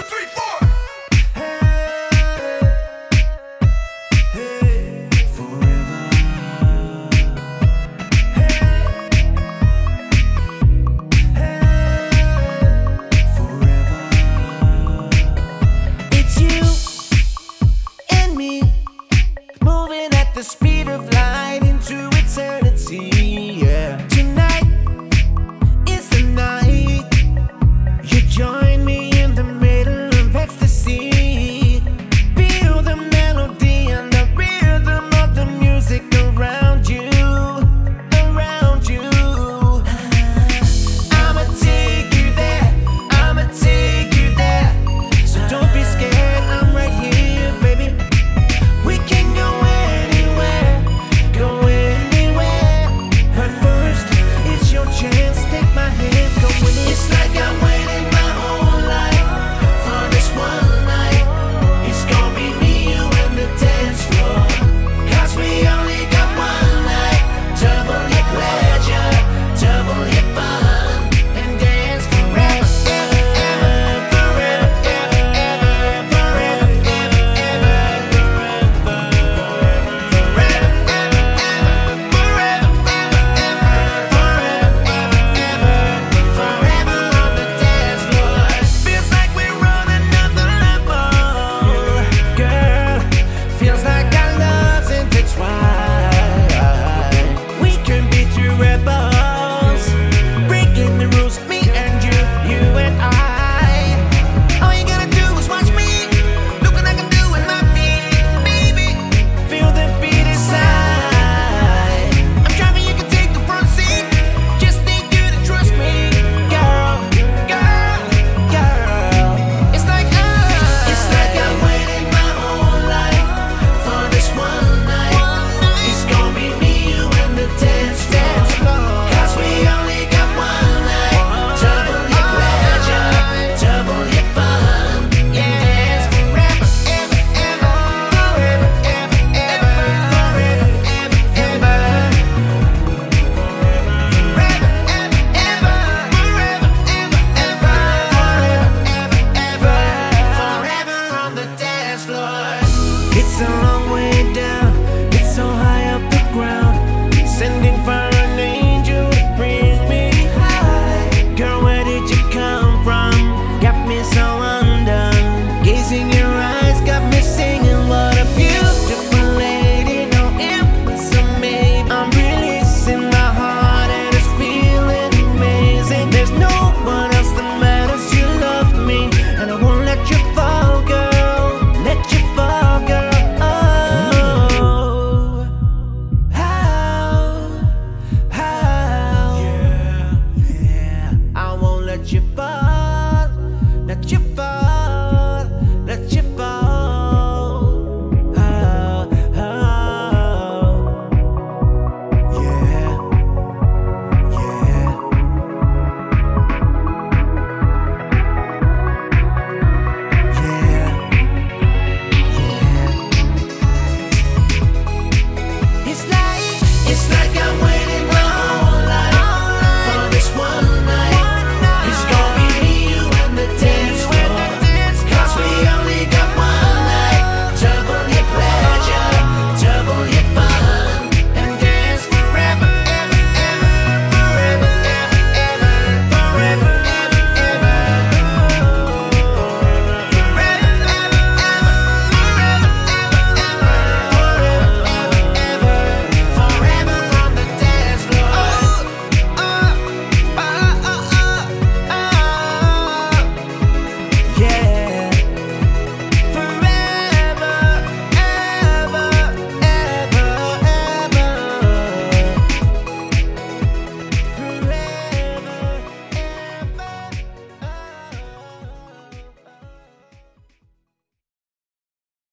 three, four. The speed of light into eternity, yeah. Tonight is the night you join me in the middle of ecstasy. Feel the melody and the rhythm of the music around you, around you. I'ma take you there, I'ma take you there. So don't be scared, I'm right here, baby. We can go rebel.